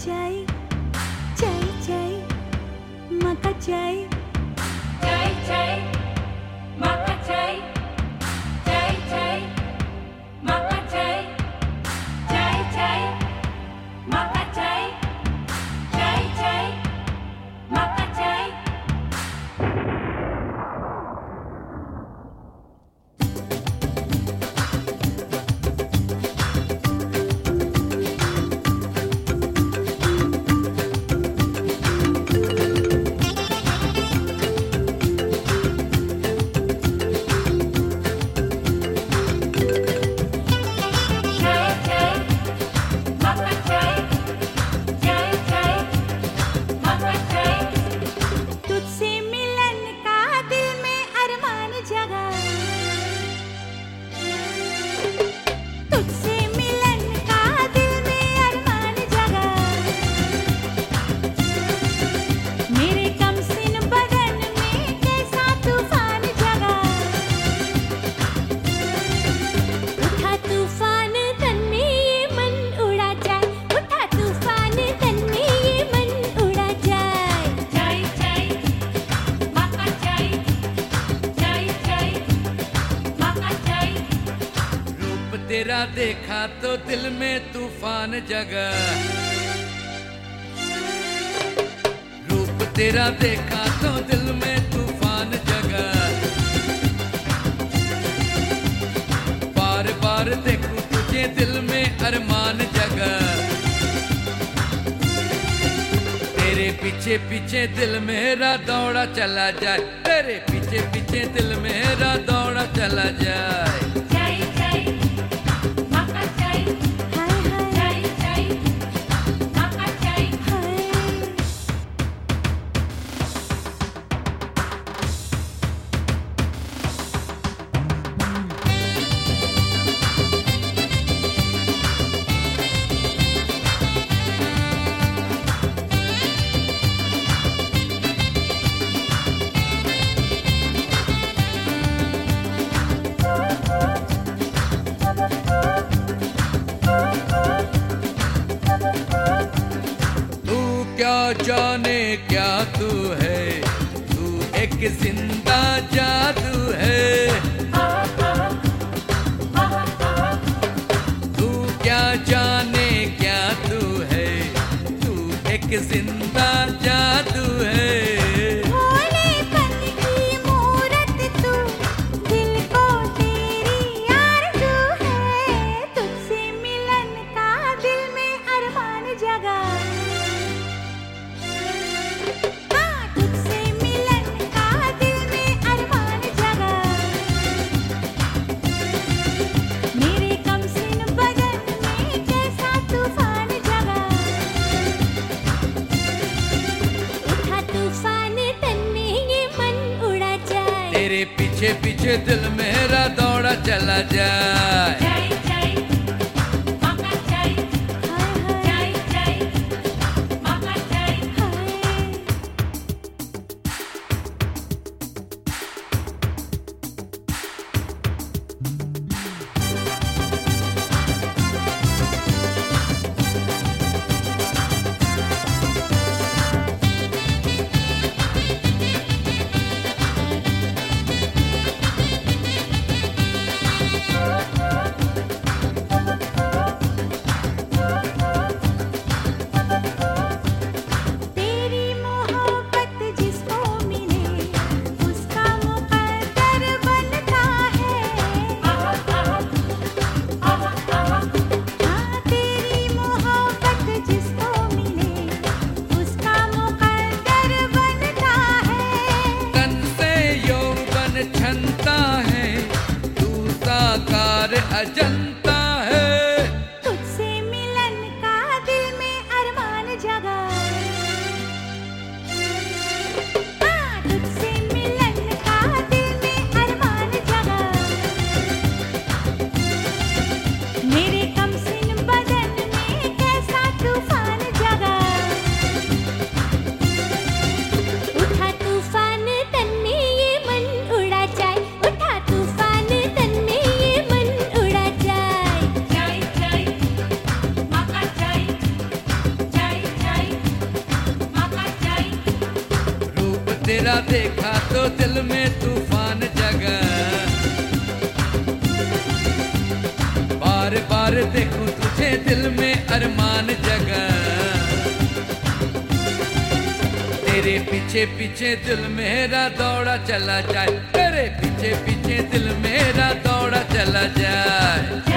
chai, chai chai, maka chai, chai chai, maka chai, chai chai, maka chai, chai chai, maka chai, chai chai, maka chai. तेरा देखा तो दिल में तूफान जगा, रूप तेरा देखा तो दिल में तूफान जगा। बार बार देखूं तुझे दिल में अरमान जगा। तेरे पीछे पीछे दिल मेरा दौड़ा चला जाए, तेरे पीछे पीछे दिल मेरा दौड़ा चला जाए। क्या जाने क्या तू है, तू एक जिंदा जादू है। तू क्या जाने क्या तू है, तू एक जिंदा जादू है। तेरे पीछे पीछे दिल मेरा दौड़ा चला जाए। तेरा देखा तो दिल में तूफान जगा। बार बार देखूं तुझे दिल में अरमान जगा। तेरे पीछे पीछे दिल मेरा दौड़ा चला जाए, तेरे पीछे पीछे दिल मेरा दौड़ा चला जाए।